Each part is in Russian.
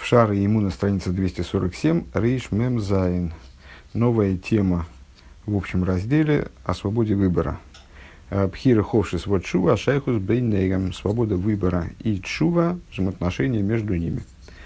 Пшара ему на странице 247, Рейш Мем Зайн. Новая тема в общем разделе о свободе выбора. Пхира ховшис вот чува, шайхус бейнегам. Свобода выбора и чува, взаимоотношения между ними.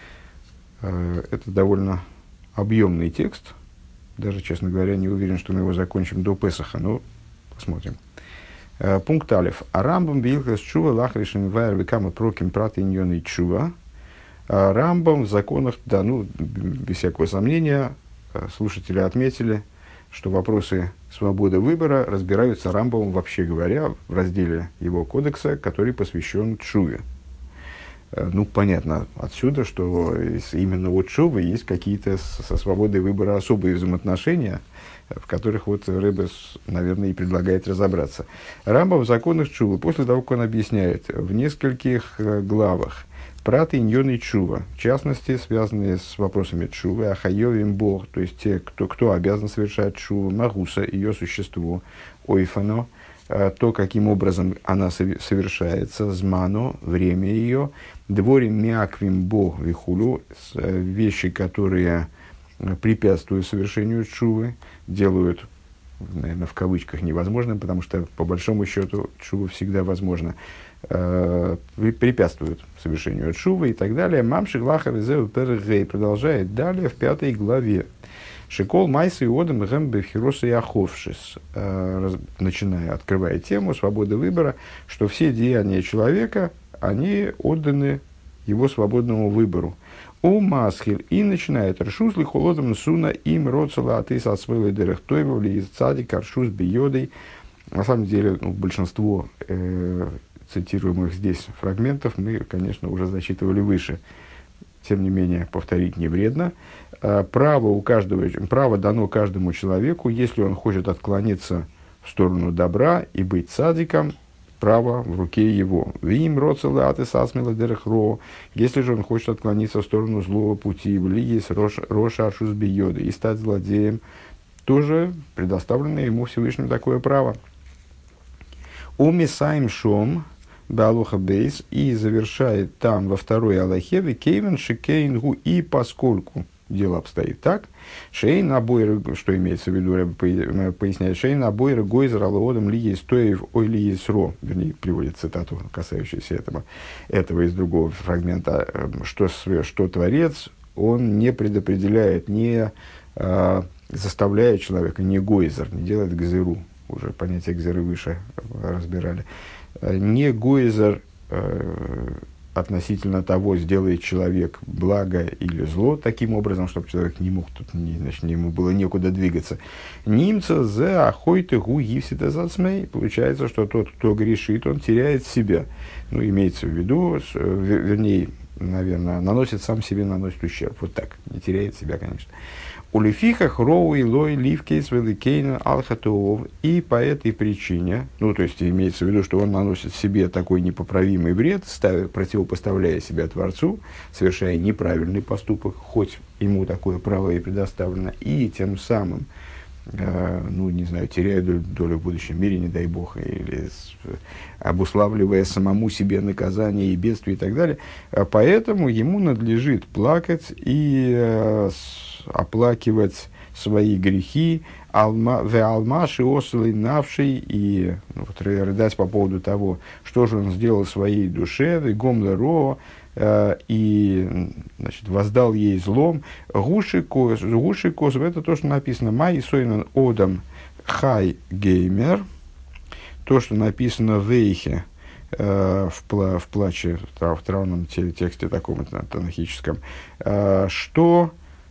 Это довольно объемный текст. Даже, честно говоря, не уверен, что мы его закончим до Песаха, но посмотрим. Пункт алиф. Арамбам билхас чува лахришим вайр векама проким прат иньон и чува. Рамбам в законах, да, ну, без всякого сомнения, слушатели отметили, что вопросы свободы выбора разбираются Рамбамом, вообще говоря, в разделе его кодекса, который посвящен чуве. Ну, понятно отсюда, что именно у чувы есть какие-то со свободой выбора особые взаимоотношения, в которых вот Ребе, наверное, и предлагает разобраться. Рамбам в законах чувы, после того, как он объясняет в нескольких главах прат иньон и чува, в частности, связанные с вопросами чувы, ахайовим бог, то есть те, кто обязан совершать чуву, магуса, ее существо, ойфано, то, каким образом она совершается, змано, время ее, дворим мяквим бог вихулю, вещи, которые препятствуют совершению чувы, делают, наверное, в кавычках невозможным, потому что, по большому счету, чува всегда возможна, препятствуют совершению чувы и так далее. Мамши глахар изеу пергей продолжает далее в 5 главе. Шикол майсы и одам гэм бефхироса и аховшис, начиная, открывая тему свободы выбора, что все деяния человека, они отданы его свободному выбору. У масхиль и начинает ршус ли холодом суна им роцела атыс асвелы дерехтойвали из цадик аршус биодой. На самом деле, большинство цитируемых здесь фрагментов мы, конечно, уже зачитывали выше. Тем не менее, повторить не вредно. Право дано каждому человеку, если он хочет отклониться в сторону добра и быть цадиком, право в руке его. Вим роцелы атыс асмела дерехро. Если же он хочет отклониться в сторону злого пути, в есть роша аршус биоды и стать злодеем, тоже предоставлено ему Всевышним такое право. Умисаим шом Беалоха Бейс, и завершает там во второй Аллахе Кейвен Шикейнгу, и поскольку дело обстоит так, Шейн Абойр, что имеется в виду, поясняет, Шейн Абойр Гойзер Алоодам Ли Естоев Ой Ли Есро, вернее, приводит цитату, касающуюся этого из другого фрагмента, что Творец, он не предопределяет, не заставляет человека, не Гойзер, не делает гзеру, уже понятие гзеры выше разбирали, не гойзер относительно того, сделает человек благо или зло, таким образом, чтобы человек не мог, ему было некуда двигаться. Нимца зе ахойты гу гивсита зацмей. Получается, что тот, кто грешит, он теряет себя. Ну, имеется в виду, вернее, наверное, наносит ущерб. Вот так, не теряет себя, конечно. Улифихах роуи лой ливкейс великейна алхатуов. И по этой причине, ну, то есть имеется в виду, что он наносит себе такой непоправимый вред, противопоставляя себя Творцу, совершая неправильный поступок, хоть ему такое право и предоставлено, и тем самым, ну, не знаю, теряя долю в будущем мире, не дай бог, или обуславливая самому себе наказание и бедствие и так далее. Поэтому ему надлежит плакать и оплакивать свои грехи, алмаши ослы навший, и вот, рыдать по поводу того, что же он сделал своей душе, гомле ро, и, значит, воздал ей злом. Гуши кос, это то, что написано май сойнан одам хай геймер, то, что написано в Эйхе, в плаче, в травном тексте таком танахическом, что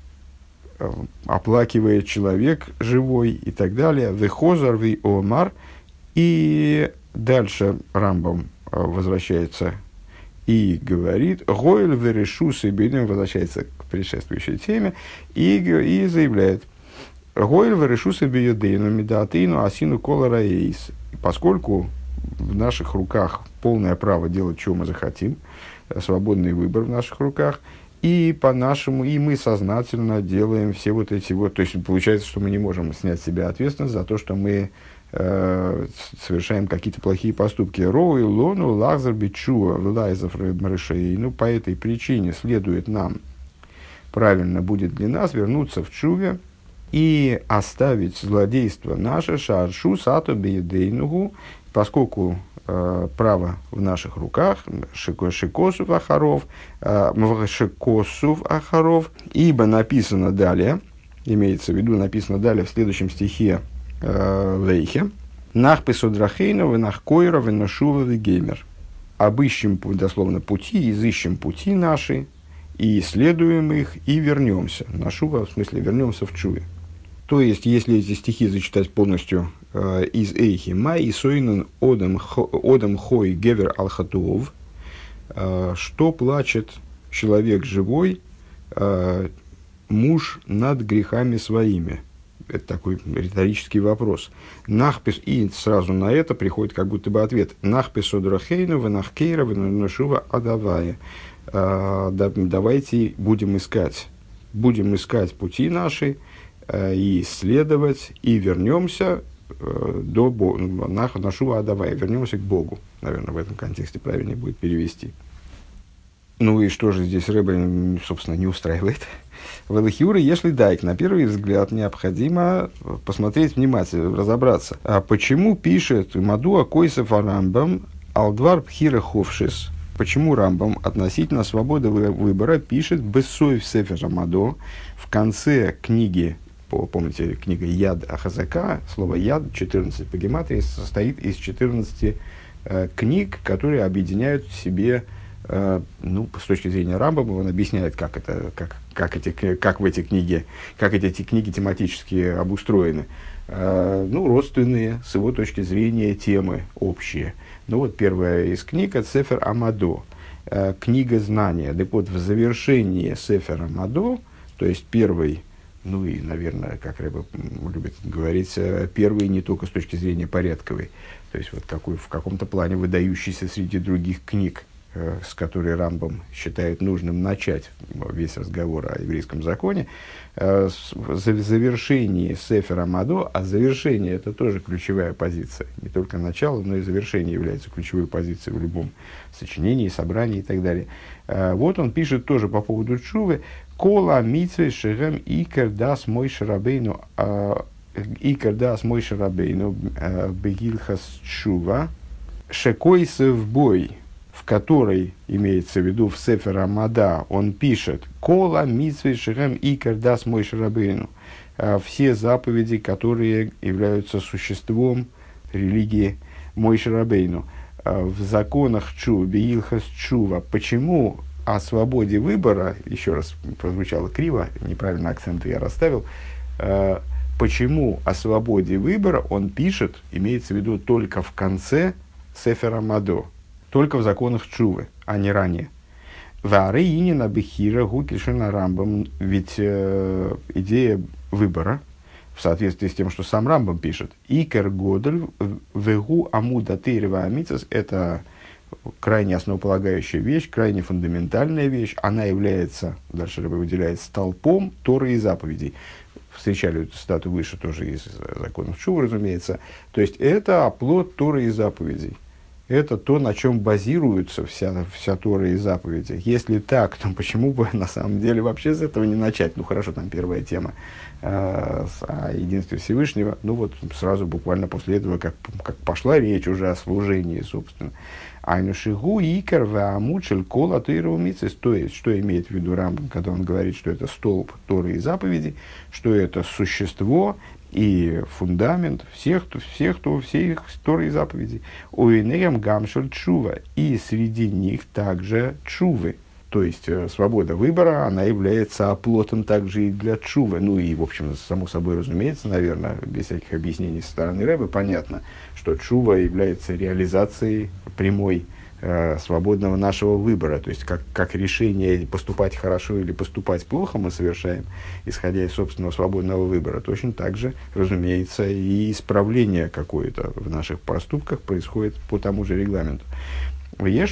оплакивает человек живой и так далее. Вехозар ви омар. И дальше Рамбам возвращается и говорит, Гойль верешусы бедем, возвращается к предшествующей теме, и заявляет, Гойль верешусы бедейну медатейну асину колора эйс. Поскольку в наших руках полное право делать, что мы захотим, свободный выбор в наших руках, и по-нашему, и мы сознательно делаем все вот эти вот, то есть получается, что мы не можем снять с себя ответственность за то, что мы совершаем какие-то плохие поступки. Роуи лону лазар бичуа влайзов рыбмарышей. Ну, по этой причине следует нам правильно будет для нас вернуться в чуве и оставить злодейство наше, шаршу сату беедейнугу, поскольку право в наших руках, шикосув ахаров, ибо написано далее, имеется в виду, написано далее в следующем стихе Вейхе, «Нах песодрахейна, венах койра, венашува, вегеймер». Обыщем, дословно, пути, изыщем пути наши, и исследуем их, и вернемся. Нашува, в смысле, вернемся в чуве. То есть, если эти стихи зачитать полностью из Эйхи, «Май и сойнен одам хой гевер алхатуов», что плачет человек живой, муж над грехами своими. Это такой риторический вопрос. Нахпис, и сразу на это приходит как будто бы ответ. Нахпис одрахейну, венахкейра, венашува адавая. Давайте будем искать пути наши, и исследовать, и вернемся до Бога. Нашува адавая, вернемся к Богу. Наверное, в этом контексте правильнее будет перевести. Ну и что же здесь Ребе, собственно, не устраивает? В Элохиуре, если дайк, на первый взгляд, необходимо посмотреть внимательно, разобраться. А почему пишет Мадуа Койсеф Рамбам Алдвар Пхира Ховшис? Почему Рамбам относительно свободы выбора пишет Бессоев Сефер Мадо в конце книги, помните, книга Яд Ахазака, слово Яд, 14 по гематрии, состоит из 14 книг, которые объединяют в себе, ну, с точки зрения Рамбама, он объясняет, как эти книги тематически обустроены. Ну, родственные, с его точки зрения, темы общие. Ну, вот первая из книг – это Сефер Амадо, книга знания. Так вот, в завершении Сефер Амадо, то есть первый, ну и, наверное, как Рэбе любит говорить, первый не только с точки зрения порядковой, то есть вот такой в каком-то плане выдающийся среди других книг, с которой Рамбам считает нужным начать весь разговор о еврейском законе, в завершении Сефера Мадо, а завершение – это тоже ключевая позиция, не только начало, но и завершение является ключевой позицией в любом сочинении, собрании и так далее. Вот он пишет тоже по поводу Тшувы: «Кола митцве шерем икер дас Мойше Рабейну бегилхас Тшува шекойсев бой», в которой, имеется в виду в Сефер Амада, он пишет «Кола митцве шерем икер дас Мойше Рабейну», все заповеди, которые являются существом религии Мойше Рабейну. В законах Чува, Беилхас Чува. Почему о свободе выбора, еще раз прозвучало криво, неправильно акценты я расставил, почему о свободе выбора он пишет, имеется в виду только в конце Сефера Мадо, только в законах Чувы, а не ранее. Вары инина бехира гукишина Рамбам, ведь идея выбора, в соответствии с тем, что сам Рамбам пишет, икер годель вегу амуда тейрева амитсас, это крайне основополагающая вещь, крайне фундаментальная вещь, она является, дальше Рэбе выделяет, столпом Торы и заповедей. Встречали эту цитату выше тоже из законов Чувы, разумеется. То есть это оплот Торы и заповедей. Это то, на чем базируется вся Тора и заповеди. Если так, то почему бы на самом деле вообще с этого не начать? Ну хорошо, там первая тема о единстве Всевышнего. Ну вот сразу буквально после этого, как пошла речь уже о служении, собственно. Айнушигу икер ваамучель кола тейру мицис. То есть, что имеет в виду Рамбам, когда он говорит, что это столб Торы и заповедей, что это существо и фундамент всех Торы и заповедей. Уинегам гамшель чува. И среди них также чувы. То есть, свобода выбора, она является оплотом также и для чувы. Ну и, в общем, само собой разумеется, наверное, без всяких объяснений со стороны Рэбе, понятно, что чува является реализацией прямой свободного нашего выбора. То есть, как решение поступать хорошо или поступать плохо мы совершаем, исходя из собственного свободного выбора. Точно так же, разумеется, и исправление какое-то в наших поступках происходит по тому же регламенту. И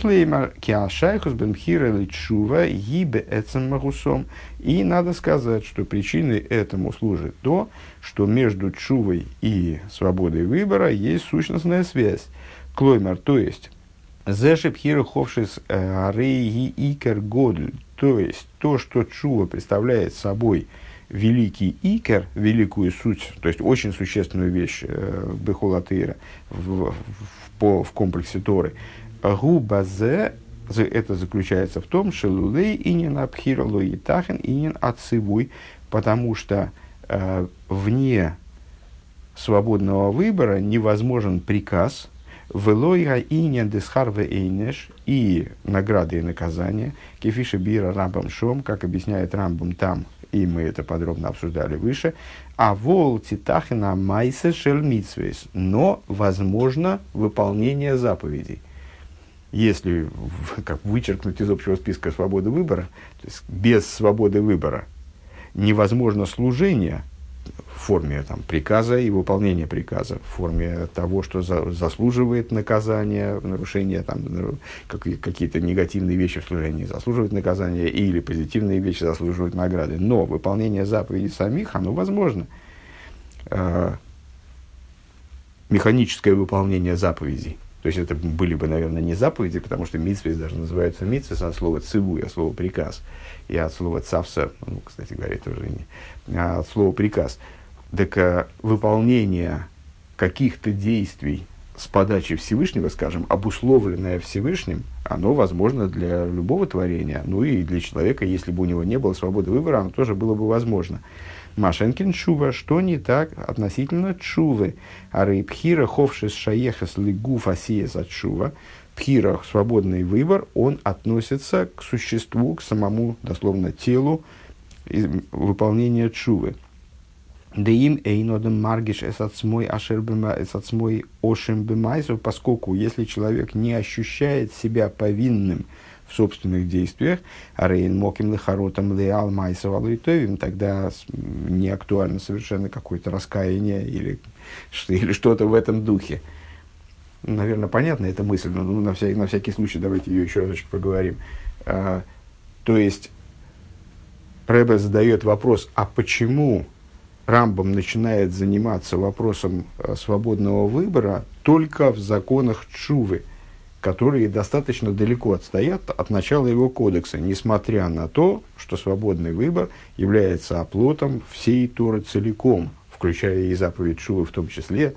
надо сказать, что причиной этому служит то, что между чувой и свободой выбора есть сущностная связь. Клоймер, то есть, то То есть, то, что чува представляет собой великий икер, великую суть, то есть очень существенную вещь бехолатыра в комплексе Торы, губазе, это заключается в том, что лулей инин абхира луи тахен инин ацивуй, потому что вне свободного выбора невозможен приказ, велойра инин десхарве эйнеш, и награды и наказания, кефиша бира рамбам шом, как объясняет Рамбам там, и мы это подробно обсуждали выше, а вол титахина майсе шельмитсвейс, но возможно выполнение заповедей. Если как вычеркнуть из общего списка свободы выбора, то есть без свободы выбора невозможно служение в форме там, приказа и выполнения приказа, в форме того, что заслуживает наказания, нарушения, там, какие-то негативные вещи в служении заслуживают наказания, или позитивные вещи заслуживают награды. Но выполнение заповедей самих, оно возможно. Механическое выполнение заповедей. То есть это были бы, наверное, не заповеди, потому что мицвы даже называются мицвы от слова цивуй, от слова приказ, и от слова цавса, ну, кстати говоря, тоже не, от слова приказ. Так выполнение каких-то действий с подачи Всевышнего, скажем, обусловленное Всевышним, оно возможно для любого творения, ну и для человека, если бы у него не было свободы выбора, оно тоже было бы возможно. Машенкин чува, что не так относительно чувы. А рейпхира ховшис шаехас лигуф асиес от чува. Пхира, свободный выбор, он относится к существу, к самому, дословно, телу выполнения чувы. Да им эйнодам маргиш эсацмой ашербема эсацмой ошем бемайсов, поскольку если человек не ощущает себя повинным в собственных действиях, а рейн моким лехаротам леал майсов алуитовим, тогда не актуально совершенно какое-то раскаяние или что-то в этом духе. Наверное, понятна эта мысль, но на всякий случай давайте ее еще разочек поговорим. То есть, Ребе задает вопрос, а почему Рамбам начинает заниматься вопросом свободного выбора только в законах Тшувы, которые достаточно далеко отстоят от начала его кодекса, несмотря на то, что свободный выбор является оплотом всей Торы целиком, включая и заповедь Тшувы в том числе,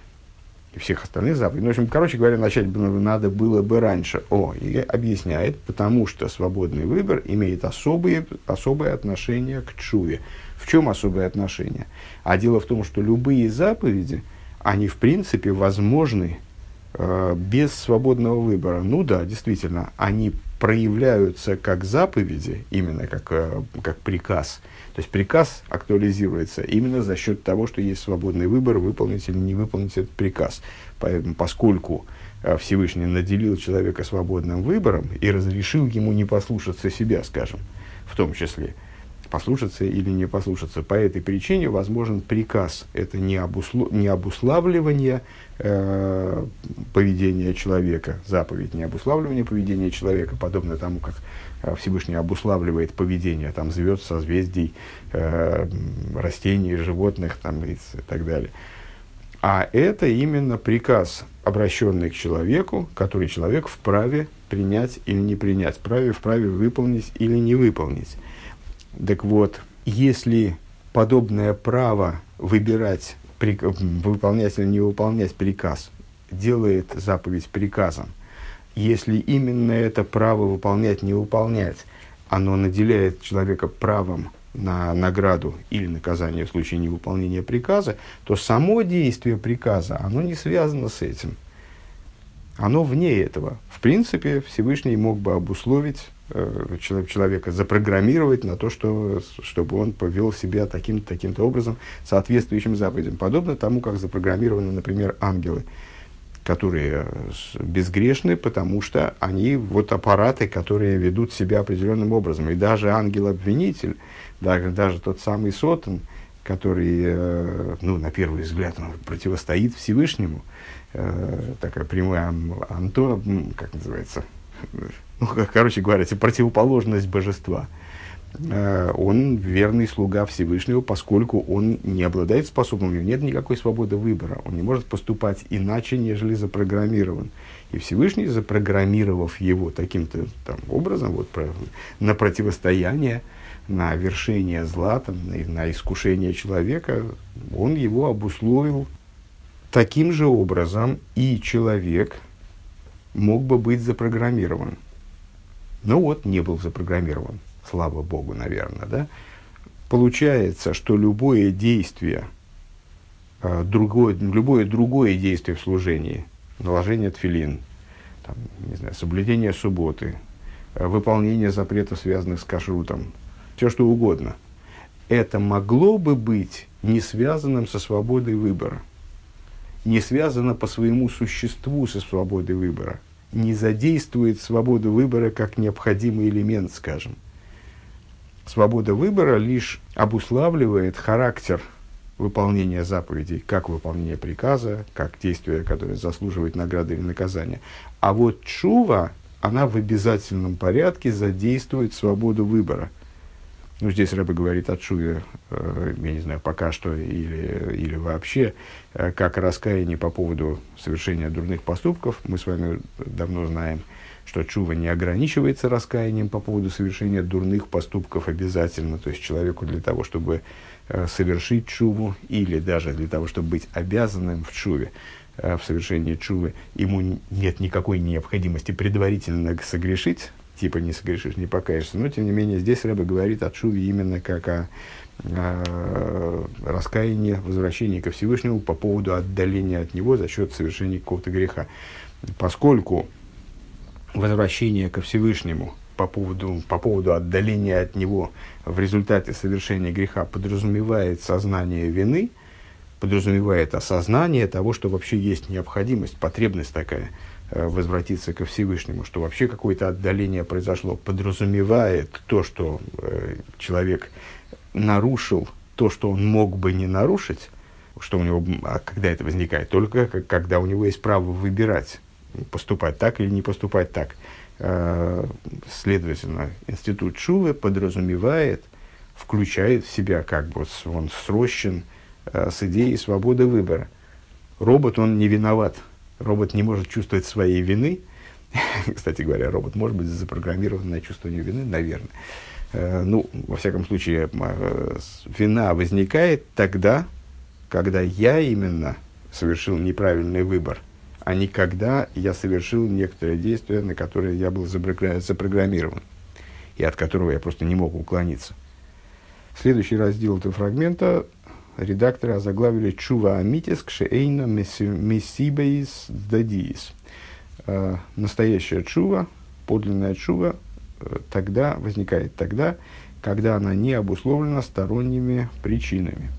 и всех остальных заповедей. Ну, в общем, короче говоря, начать надо было бы раньше. И объясняет, потому что свободный выбор имеет особое отношение к Тшуве. В чем особое отношение? А дело в том, что любые заповеди, они в принципе возможны без свободного выбора. Ну да, действительно, они проявляются как заповеди, именно как приказ. То есть приказ актуализируется именно за счет того, что есть свободный выбор, выполнить или не выполнить этот приказ. Поскольку Всевышний наделил человека свободным выбором и разрешил ему не послушаться себя, скажем, в том числе, послушаться или не послушаться. По этой причине возможен приказ. Это не обуславливание поведения человека, заповедь, не обуславливание поведения человека, подобно тому, как Всевышний обуславливает поведение там, звезд, созвездий, растений, животных там, и так далее. А это именно приказ, обращенный к человеку, который человек вправе принять или не принять, вправе выполнить или не выполнить. Так вот, если подобное право выбирать, выполнять или не выполнять приказ, делает заповедь приказом, если именно это право выполнять, не выполнять, оно наделяет человека правом на награду или наказание в случае невыполнения приказа, то само действие приказа, оно не связано с этим. Оно вне этого. В принципе, Всевышний мог бы обусловить человека, запрограммировать на то, чтобы он повел себя таким-то образом, соответствующим заповедям. Подобно тому, как запрограммированы, например, ангелы, которые безгрешны, потому что они вот аппараты, которые ведут себя определенным образом. И даже ангел-обвинитель, даже тот самый Сотан, который, на первый взгляд, он противостоит Всевышнему, такая прямая как называется, короче говоря, противоположность божества. Он верный слуга Всевышнего, поскольку он не обладает способностью, у него нет никакой свободы выбора, он не может поступать иначе, нежели запрограммирован. И Всевышний, запрограммировав его таким-то там образом, вот, на противостояние, на вершение зла, там, на искушение человека, он его обусловил таким же образом, и человек мог бы быть запрограммирован. Но вот не был запрограммирован, слава Богу, наверное, да? Получается, что любое действие, любое другое действие в служении, наложение тфилин, там, не знаю, соблюдение субботы, выполнение запретов, связанных с кашрутом, все что угодно, это могло бы быть не связанным со свободой выбора, не связано по своему существу со свободой выбора, не задействует свободу выбора как необходимый элемент, скажем. Свобода выбора лишь обуславливает характер выполнения заповедей, как выполнение приказа, как действие, которое заслуживает награды или наказания. А вот тшува, она в обязательном порядке задействует свободу выбора. Ну, здесь Рэбе говорит о тшуве, я не знаю, пока что или вообще, как раскаяние по поводу совершения дурных поступков. Мы с вами давно знаем, что тшува не ограничивается раскаянием по поводу совершения дурных поступков обязательно. То есть человеку для того, чтобы совершить тшуву, или даже для того, чтобы быть обязанным в тшуве, в совершении тшувы, ему нет никакой необходимости предварительно согрешить, типа не согрешишь, не покаешься. Но, тем не менее, здесь Рэбе говорит о тшуве именно как о раскаянии, возвращении ко Всевышнему по поводу отдаления от Него за счет совершения какого-то греха. Поскольку возвращение ко Всевышнему по поводу отдаления от Него в результате совершения греха подразумевает сознание вины, подразумевает осознание того, что вообще есть необходимость, потребность такая, возвратиться ко Всевышнему, что вообще какое-то отдаление произошло, подразумевает то, что человек нарушил то, что он мог бы не нарушить, что у него, а когда это возникает? Только когда у него есть право выбирать, поступать так или не поступать так. Следовательно, институт тшувы подразумевает, включает в себя, как бы он срощен с идеей свободы выбора. Робот, он не виноват. Робот не может чувствовать своей вины. Кстати говоря, робот может быть запрограммирован на чувствование вины, наверное. Ну, во всяком случае, вина возникает тогда, когда я именно совершил неправильный выбор, а не когда я совершил некоторое действие, на которое я был запрограммирован, и от которого я просто не мог уклониться. Следующий раздел этого фрагмента редакторы озаглавили «Чува амитис кшеэйна мессибейс дадиис». Настоящая чува, подлинная чува, возникает тогда, когда она не обусловлена сторонними причинами.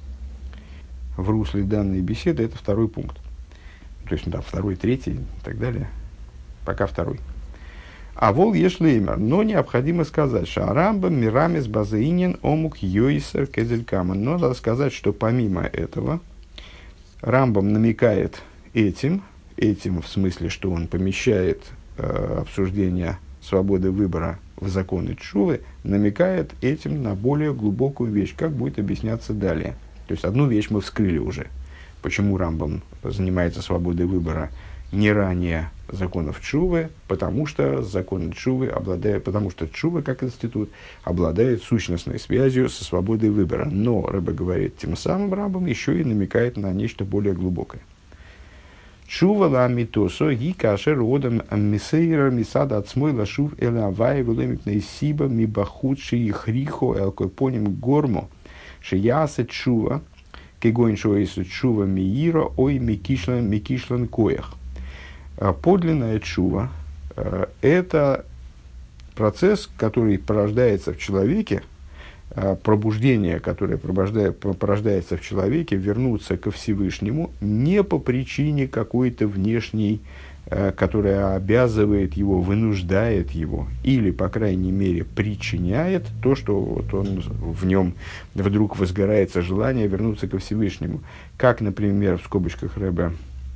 В русле данной беседы это второй пункт. То есть, да, второй, третий и так далее. Пока второй. А вол ешлеймер, но необходимо сказать, что Рамбам мирамис базаинин омук йойсер кезелькаман. Но надо сказать, что помимо этого Рамбам намекает этим в смысле, что он помещает обсуждение свободы выбора в законы тшувы, намекает этим на более глубокую вещь, как будет объясняться далее. То есть одну вещь мы вскрыли уже. Почему Рамбам занимается свободой выбора не ранее законов тшувы, потому что законы тшувы потому что тшува как институт обладает сущностной связью со свободой выбора. Но Рэбе говорит, тем самым Рамбам еще и намекает на нечто более глубокое. Тшува ла митосо ги кашер одам мисейра мисада ацмой лашув эла авай велемипней сиба мибахут ши хрихо элкойпоним гормо шияса тшува кегоин шоису тшува миира ой микишлан коях. Подлинная тшува – это процесс, который порождается в человеке, пробуждение, которое порождается в человеке, вернуться ко Всевышнему не по причине какой-то внешней, которая обязывает его, вынуждает его, или, по крайней мере, причиняет то, что вот в нем вдруг возгорается желание вернуться ко Всевышнему. Как, например, в скобочках Рэбе,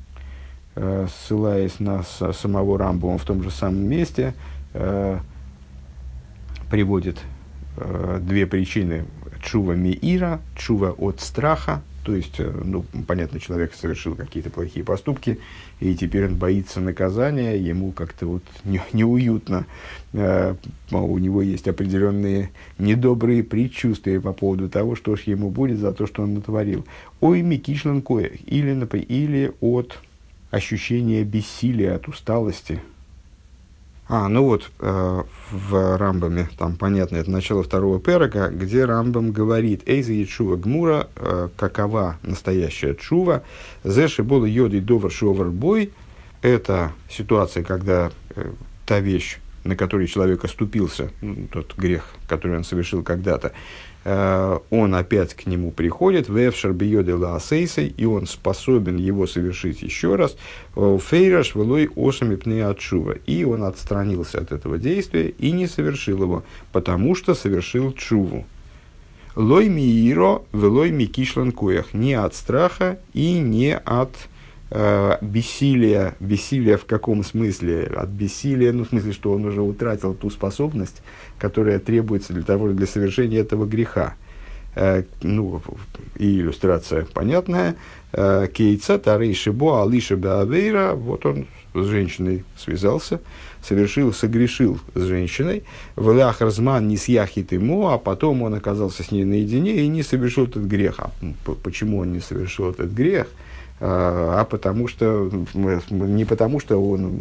ссылаясь на самого Рамбама в том же самом месте, приводит две причины: тшува миира, тшува от страха, То есть, ну, понятно, человек совершил какие-то плохие поступки, и теперь он боится наказания, ему как-то вот неуютно. У него есть определенные недобрые предчувствия по поводу того, что ж ему будет за то, что он натворил. Ой, микишлен коях, или от ощущения бессилия, от усталости. Ну вот, в Рамбаме, там понятно, это начало второго перека, где Рамбам говорит: «Эйза и чува гмура», какова настоящая чува, «зэши бола йоды довар шовар бой», это ситуация, когда та вещь, на которой человек оступился, тот грех, который он совершил когда-то, он опять к нему приходит, «вэфшар бьёды лаасейсей», и он способен его совершить еще раз, «фейраш велой осами пне отшува», и он отстранился от этого действия и не совершил его, потому что совершил чуву. «Лой мииро велой микишлан коях», не от страха и не от бессилия. Бессилия в каком смысле? От бессилия, ну, в смысле, что он уже утратил ту способность, которая требуется для совершения этого греха. Ну, и иллюстрация понятная. Кейца, тарей шибо, алиша беавейра. Вот он с женщиной связался, согрешил с женщиной. Вэлях разман не съяхит ему, а потом он оказался с ней наедине и не совершил этот грех. Почему он не совершил этот грех? Потому что, не потому, что он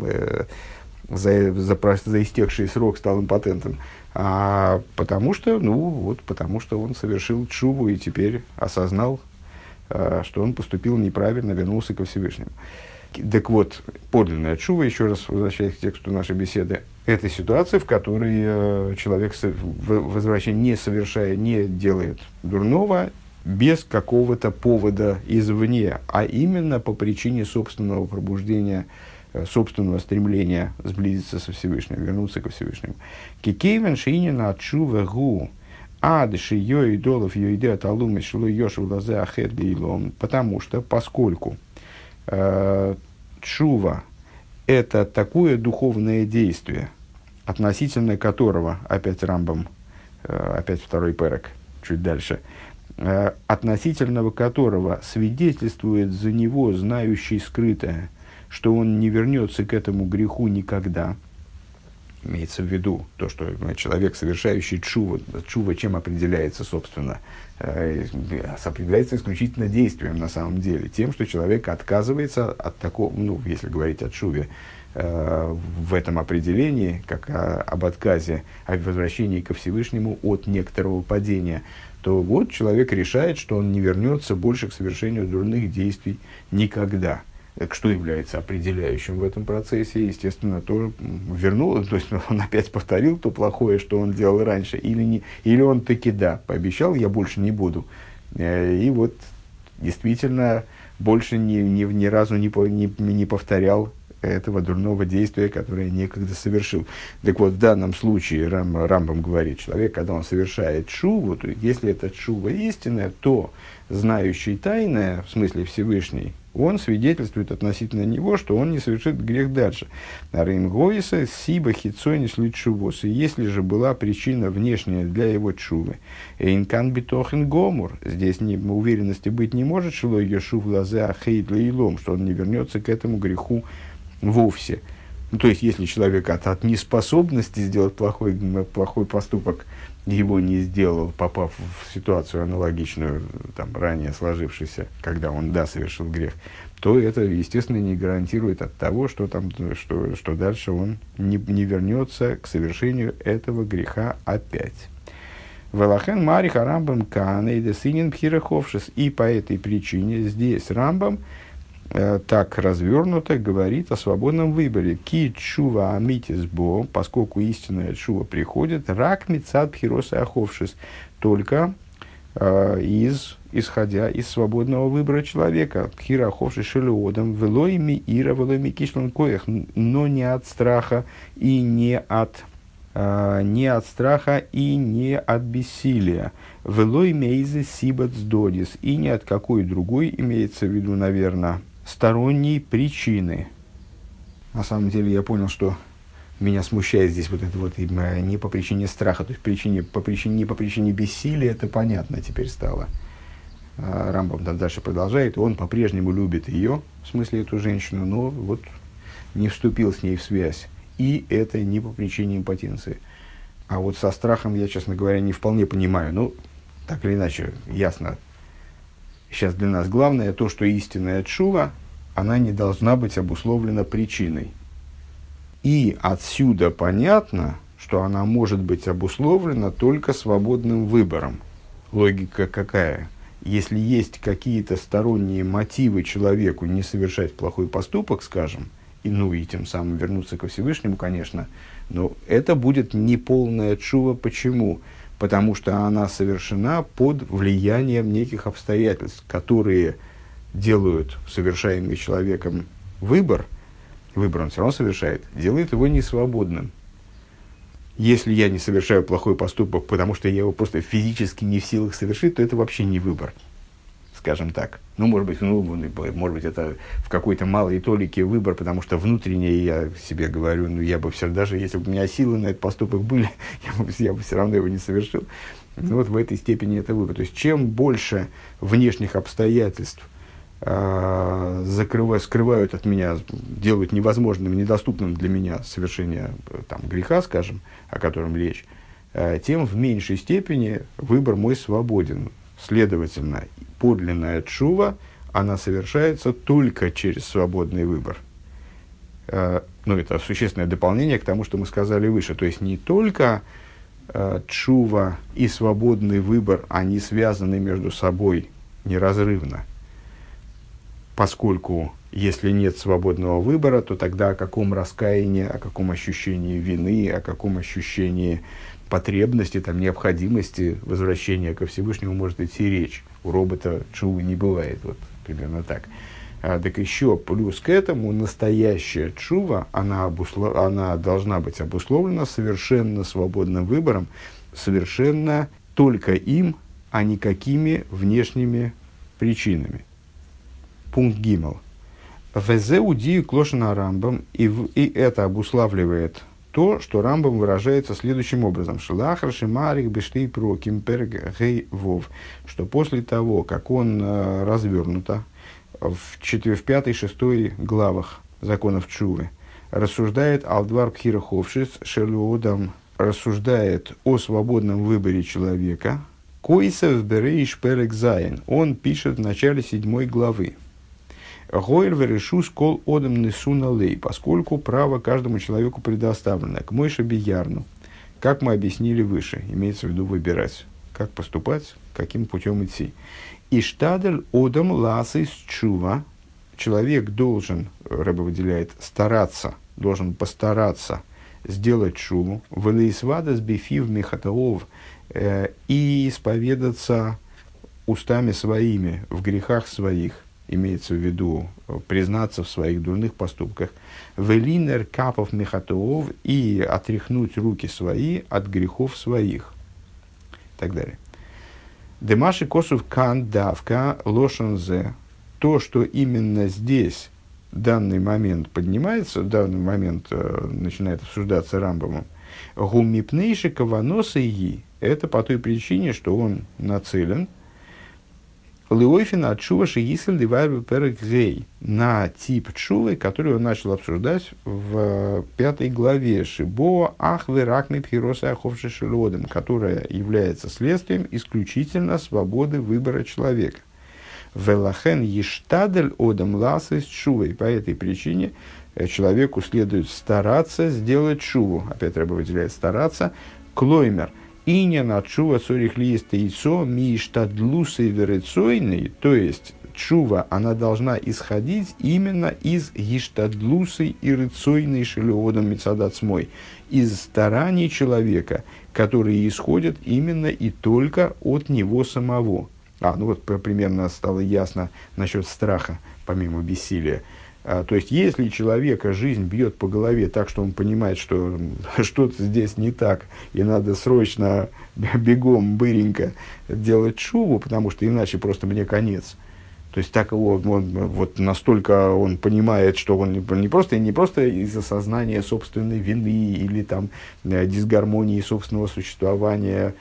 за истекший срок стал импотентом, а потому что, потому что он совершил тшуву и теперь осознал, что он поступил неправильно, вернулся ко Всевышнему. Так вот, подлинная тшува, еще раз возвращаясь к тексту нашей беседы, это ситуация, в которой человек, возвращение не совершая, не делает дурного, без какого-то повода извне, а именно по причине собственного пробуждения, собственного стремления сблизиться со Всевышним, вернуться ко Всевышнему. Кикейвен шиинина отшува гу адши йой долов йойде аталумы шло йошу лазе ахет гейлом. Потому что, поскольку тшува – это такое духовное действие, относительно которого, опять Рамбам, опять второй перек, чуть дальше, относительного которого свидетельствует за него знающий скрытое, что он не вернется к этому греху никогда. Имеется в виду то, что человек, совершающий чува чем определяется, собственно, определяется исключительно действием на самом деле, тем, что человек отказывается от такого, если говорить о чуве, в этом определении, как об отказе, о возвращении ко Всевышнему от некоторого падения, то вот человек решает, что он не вернется больше к совершению дурных действий никогда. Что является определяющим в этом процессе? Естественно, то вернул, то есть он опять повторил то плохое, что он делал раньше, или он таки пообещал, я больше не буду. И вот действительно больше ни разу не повторял этого дурного действия, которое некогда совершил. Так вот, в данном случае Рамбам говорит, человек, когда он совершает шуву, то если это шува истинная, то знающий тайное, в смысле Всевышний, он свидетельствует относительно него, что он не совершит грех дальше. Рейнгоиса сиба хитцой не слит шувос. И если же была причина внешняя для его чувы, эйнкан битохен гомур, здесь уверенности быть не может, что ешув лазе ахейд лейлом, что он не вернется к этому греху вовсе. То есть, если человек от неспособности сделать плохой поступок его не сделал, попав в ситуацию аналогичную, ранее сложившейся, когда он, совершил грех, то это, естественно, не гарантирует от того, что дальше он не вернется к совершению этого греха опять. Велахен мариха рамбам канейда синин пхираховшис. И по этой причине здесь Рамбам так развернуто говорит о свободном выборе. Ки чува амитис бо, поскольку истинная чува приходит, рак мицад пхироса аховшис, только исходя из свободного выбора человека. Пхира аховшис шелеодом, велой ми ира, велой ми кишлан коях, но не от страха и не от страха и не от бессилия. Велой мейзе сибат сдодис, и ни от какой другой, имеется в виду, наверное, сторонней причины. На самом деле я понял, что меня смущает здесь вот это вот не по причине страха, то есть не по причине бессилия, это понятно теперь стало. Рамбам там дальше продолжает, он по-прежнему любит ее, в смысле эту женщину, но вот не вступил с ней в связь. И это не по причине импотенции. А вот со страхом я, честно говоря, не вполне понимаю. Ну, так или иначе, ясно. Сейчас для нас главное то, что истинная тшува, она не должна быть обусловлена причиной. И отсюда понятно, что она может быть обусловлена только свободным выбором. Логика какая? Если есть какие-то сторонние мотивы человеку не совершать плохой поступок, скажем, и тем самым вернуться ко Всевышнему, конечно, но это будет неполная тшува. Почему? Потому что она совершена под влиянием неких обстоятельств, которые делают совершаемый человеком выбор он все равно совершает, делает его несвободным. Если я не совершаю плохой поступок, потому что я его просто физически не в силах совершить, то это вообще не выбор, скажем так. Может быть, это в какой-то малой толике выбор, потому что внутренне я себе говорю, я бы все, даже если бы у меня силы на этот поступок были, я бы все равно его не совершил. Вот в этой степени это выбор. То есть, чем больше внешних обстоятельств скрывают от меня, делают невозможным, недоступным для меня совершение греха, скажем, о котором речь, тем в меньшей степени выбор мой свободен. Следовательно, подлинная тшува, она совершается только через свободный выбор. Это существенное дополнение к тому, что мы сказали выше. То есть, не только тшува и свободный выбор, они связаны между собой неразрывно. Поскольку, если нет свободного выбора, то тогда о каком раскаянии, о каком ощущении вины, о каком ощущении потребности, необходимости возвращения ко Всевышнему может идти речь. У робота тшувы не бывает, вот примерно так. Так еще плюс к этому настоящая тшува, она должна быть обусловлена совершенно свободным выбором, совершенно только им, а никакими внешними причинами. Пункт Гимел. Везе удию клошена Рамбам, и это обуславливает то, что Рамбам выражается следующим образом. Шелахар шимарик бештей проким перг гей вов. Что после того, как он развернуто в 5-6 главах законов Тшувы, рассуждает Алдвар Пхира Ховшис Шелуодам, рассуждает о свободном выборе человека, Койсев Берейш Перек Зайн, он пишет в начале 7 главы. Гойр верешус кол одам несуна лей, поскольку право каждому человеку предоставлено, к Мойше Биярну, как мы объяснили выше, имеется в виду выбирать, как поступать, каким путем идти. И штадель одам ласис чува, человек должен, Рэбе выделяет, должен постараться сделать чуву, велеисвадас бифив михатаов, и исповедаться устами своими в грехах своих, имеется в виду признаться в своих дурных поступках, велинер капов михатоов, и отряхнуть руки свои от грехов своих, и так далее. Демаши косов кан давка лошанзе, то, что именно здесь данный момент поднимается, данный момент начинает обсуждаться Рамбамом, гумипнейши каваноса и это по той причине, что он нацелен Леойфина от Шува Шиисель Дивайру Перекзей на тип Шувы, который он начал обсуждать в 5 главе Шибо Ахвы Ракми Пхироса Аховши Шилодом, которая является следствием исключительно свободы выбора человека. Велахен Ештадель Одам Ласыс Шувой. По этой причине человеку следует стараться сделать шуву. Опять Рэбе выделяет стараться. Клоймер. Иня на чува цорих листа яйцо ми штадлусы верецойный, то есть чува, она должна исходить именно из ештадлусы и рецойной шелеодом мецадацмой, из стараний человека, которые исходят именно и только от него самого. Примерно стало ясно насчет страха, помимо бессилия. То есть, если человека жизнь бьет по голове так, что он понимает, что что-то здесь не так, и надо срочно, бегом, быренько делать шуву, потому что иначе просто мне конец, То есть так вот настолько он понимает, что он не просто из-за сознания собственной вины или там, дисгармонии собственного существования,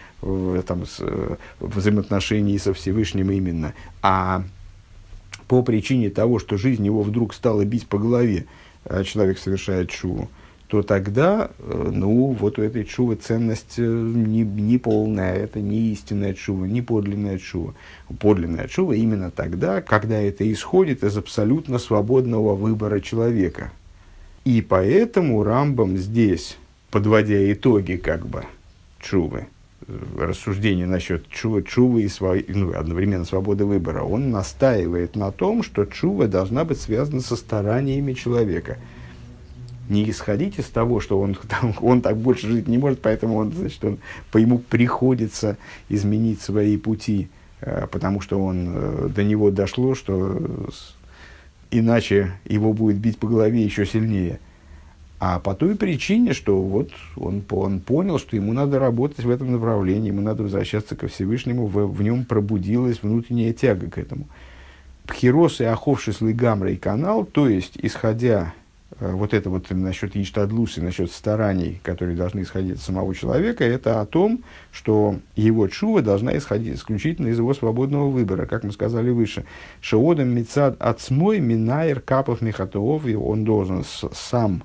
взаимоотношений со Всевышним именно, а по причине того, что жизнь его вдруг стала бить по голове, человек совершает шуву, то тогда, вот у этой шувы ценность не полная, это не истинная шува, не подлинная шува. Подлинная шува именно тогда, когда это исходит из абсолютно свободного выбора человека. И поэтому Рамбам здесь, подводя итоги шувы, рассуждения насчет шувы и одновременно свободы выбора, он настаивает на том, что шува должна быть связана со стараниями человека. Не исходить из того, что он так больше жить не может, поэтому ему приходится изменить свои пути, потому что до него дошло, что иначе его будет бить по голове еще сильнее. А по той причине, что он понял, что ему надо работать в этом направлении, ему надо возвращаться ко Всевышнему, в нем пробудилась внутренняя тяга к этому. Пхирос и Аховшис Лигамра и канал, то есть, исходя насчет Иштадлуса, насчет стараний, которые должны исходить от самого человека, это о том, что его чува должна исходить исключительно из его свободного выбора, как мы сказали выше. Шеодам мицад ацмой минайр капов михатоов, и он должен сам,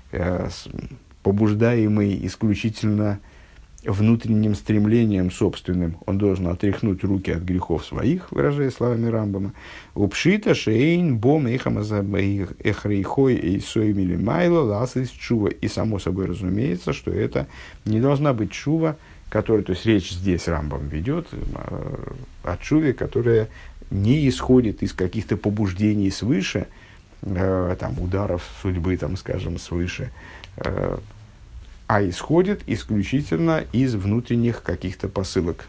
побуждаемый исключительно внутренним стремлением собственным, он должен отряхнуть руки от грехов своих, выражая словами Рамбама. Упшита шейн бом эхрейхой и соймили майла ласис чува. И само собой разумеется, что это не должна быть чува, то есть речь здесь Рамбам ведет о чуве, которая не исходит из каких-то побуждений свыше, ударов судьбы, свыше, а исходит исключительно из внутренних каких-то посылок.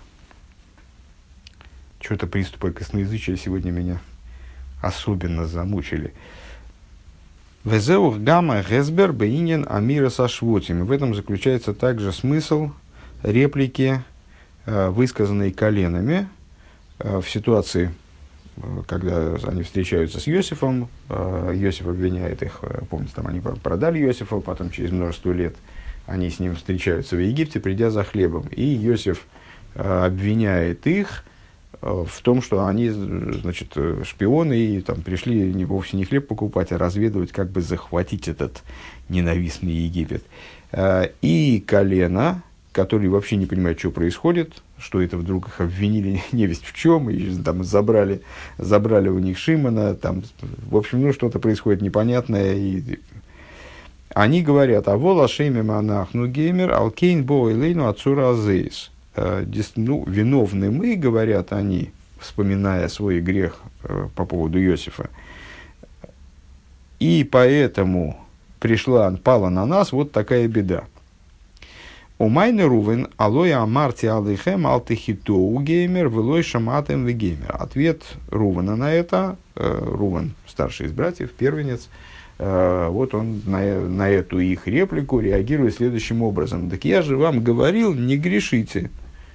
Что-то приступы косноязычия сегодня меня особенно замучили. «Везеух гамма гесбер бейнин амира сашвотим». В этом заключается также смысл реплики, высказанной коленами в ситуации, когда они встречаются с Йосифом. Йосиф обвиняет их, помните, они продали Йосифа, потом через множество лет они с ним встречаются в Египте, придя за хлебом. И Йосиф обвиняет их в том, что они, шпионы, и пришли вовсе не хлеб покупать, а разведывать, как бы захватить этот ненавистный Египет. И колено, которые вообще не понимают, что происходит, что это вдруг их обвинили невесть в чем, и забрали у них Шимона, в общем, что-то происходит непонятное, и они говорят: «А вола шейме монахну геймер, алкейн бойлейну ацура азейс». Виновны мы, говорят они, вспоминая свой грех по поводу Иосифа. И поэтому пала на нас вот такая беда. Умайны Рувен, алоя амарти алейхем алтехитоу геймер, велой шаматем вегеймер. Ответ Рувена на это, Рувен, старший из братьев, первенец, он на эту их реплику реагирует следующим образом. Так я же вам говорил, не грешите.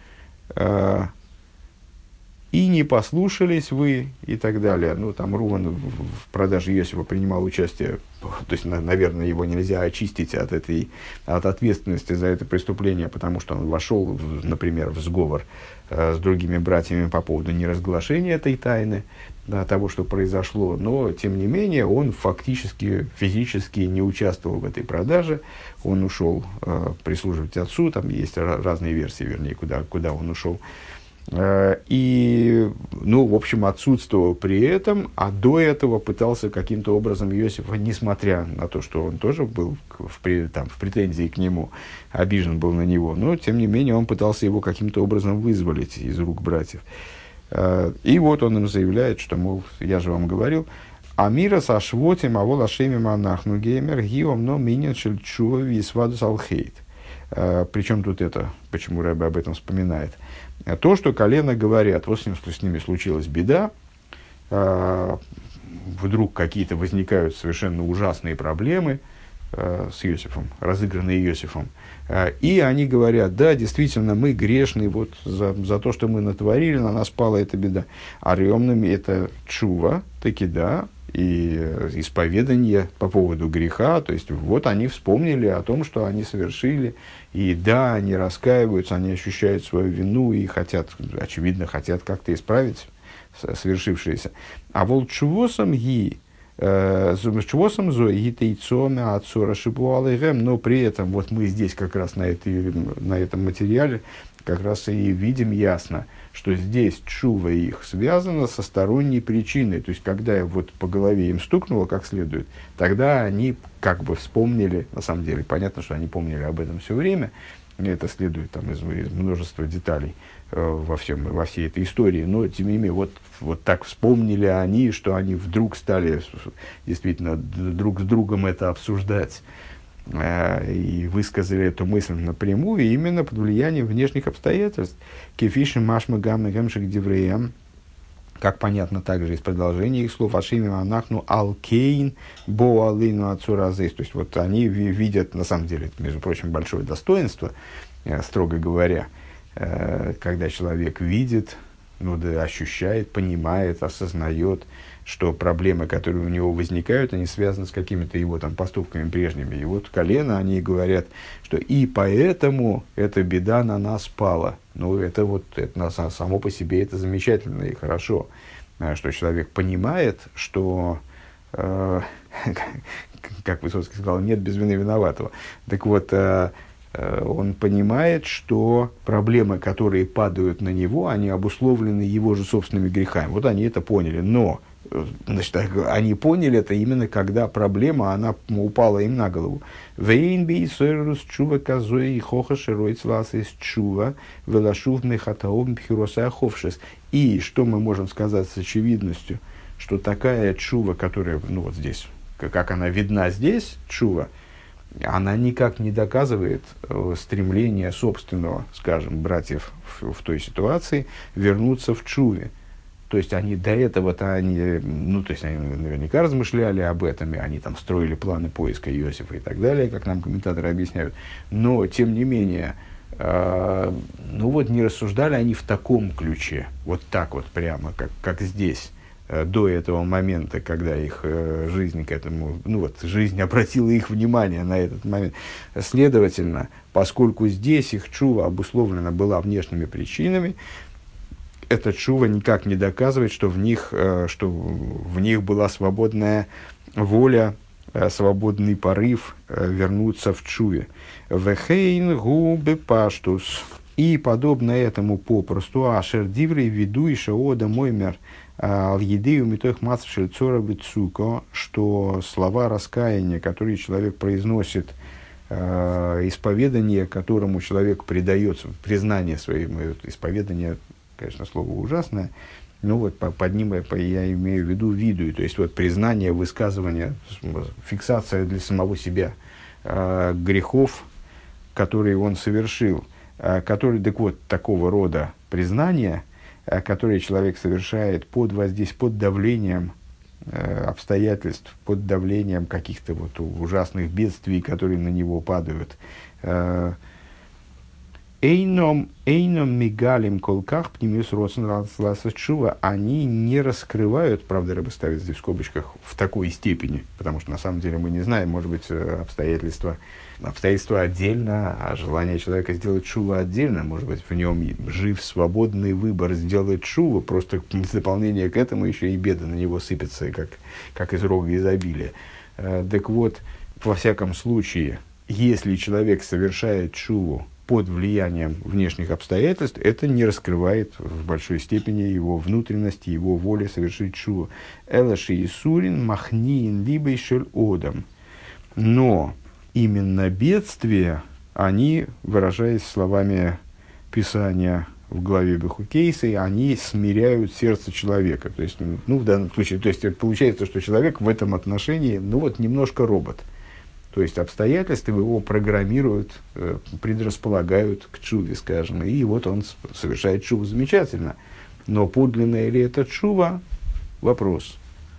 И не послушались вы, и так далее. Рувен в продаже Иосифа принимал участие, то есть, наверное, его нельзя очистить от ответственности за это преступление, потому что он вошел, например, в сговор с другими братьями по поводу неразглашения этой тайны, того, что произошло, но, тем не менее, он физически не участвовал в этой продаже, он ушел прислуживать отцу, там есть разные версии, вернее, куда он ушел. И, в общем, отсутствовал при этом, а до этого пытался каким-то образом Иосифа, несмотря на то, что он тоже был в претензии к нему, обижен был на него, но, тем не менее, он пытался его каким-то образом вызволить из рук братьев. И вот он им заявляет, что, мол, я же вам говорил, «Амира сашвотим авол ашеми монахну геймер гиом но минин шельчува висвадус алхейт». Причем тут это, почему Рэбе об этом вспоминает? То, что колено говорят, вот с ними случилась беда, вдруг какие-то возникают совершенно ужасные проблемы, с Иосифом, разыгранные Иосифом. И они говорят, да, действительно, мы грешны, вот за то, что мы натворили, на нас пала эта беда. А ремными это чува, таки да, и исповедание по поводу греха, то есть вот они вспомнили о том, что они совершили, и да, они раскаиваются, они ощущают свою вину и хотят, очевидно, хотят как-то исправить совершившееся. А вот чувосом ги, чувосом зои гитейцоме отцора шипуалэгэм, но при этом вот мы здесь как раз на этом материале как раз и видим ясно, что здесь чува их связана со сторонней причиной. То есть, когда вот по голове им стукнуло как следует, тогда они как бы вспомнили, на самом деле, понятно, что они помнили об этом все время, и это следует там, из множества деталей во всей этой истории, но, тем не менее, вот так вспомнили они, что они вдруг стали действительно друг с другом это обсуждать, и высказали эту мысль напрямую именно под влиянием внешних обстоятельств. Кефиши машма гамма гамшик дивреям, как понятно также из продолжения их слов, ашими анахну алкейн боалину ацуразейс. То есть вот они видят, на самом деле, между прочим, большое достоинство, строго говоря, когда человек видит, ощущает, понимает, осознает, что проблемы, которые у него возникают, они связаны с какими-то его там поступками прежними. И вот колено, они говорят, что и поэтому эта беда на нас пала. Это само по себе это замечательно и хорошо, что человек понимает, что, как Высоцкий сказал, нет без вины виноватого. Так вот, он понимает, что проблемы, которые падают на него, они обусловлены его же собственными грехами. Вот они это поняли. Но, значит, они поняли это именно когда проблема, она упала им на голову. И что мы можем сказать с очевидностью, что такая чува, которая, вот здесь, как она видна здесь, чува, она никак не доказывает стремление собственного, скажем, братьев в той ситуации вернуться в чуве. То есть они до этого-то, они наверняка размышляли об этом, и они там строили планы поиска Иосифа и так далее, как нам комментаторы объясняют. Но, тем не менее, не рассуждали они в таком ключе, вот так вот прямо, как здесь. До этого момента, когда их жизнь к этому, жизнь обратила их внимание на этот момент. Следовательно, поскольку здесь их чува обусловлена была внешними причинами, эта чува никак не доказывает, что в них была свободная воля, свободный порыв вернуться в чуве. Вехейн губе паштус. И подобно этому попросту, ашер диврей виду и шаода моймер, что слова раскаяния, которые человек произносит, исповедание, которому человек предается, признание своему, исповедание, конечно, слово ужасное, но под ним я имею в виду виду, то есть признание, высказывание, фиксация для самого себя грехов, которые он совершил, такого рода признание, которые человек совершает под давлением обстоятельств, под давлением каких-то ужасных бедствий, которые на него падают. Эйном мигалим колках пнемиус родсен чува, они не раскрывают, правда, Рэбе ставит здесь в скобочках, в такой степени, потому что на самом деле мы не знаем, может быть, обстоятельства отдельно, а желание человека сделать чува отдельно, может быть, в нем жив свободный выбор сделать чува, просто в дополнение к этому еще и беды на него сыпятся, как из рога изобилия. Так вот, во всяком случае, если человек совершает чуву под влиянием внешних обстоятельств, это не раскрывает в большой степени его внутренности, его воли совершить чуву. Элаши и сурин махниин либо шель одам. Но именно бедствия, они, выражаясь словами Писания в главе Бехукейсы, они смиряют сердце человека. То есть, в данном случае, то есть, получается, что человек в этом отношении, немножко робот. То есть, обстоятельства его программируют, предрасполагают к чуве, скажем. И он совершает чуву замечательно. Но подлинная ли это чува? Вопрос.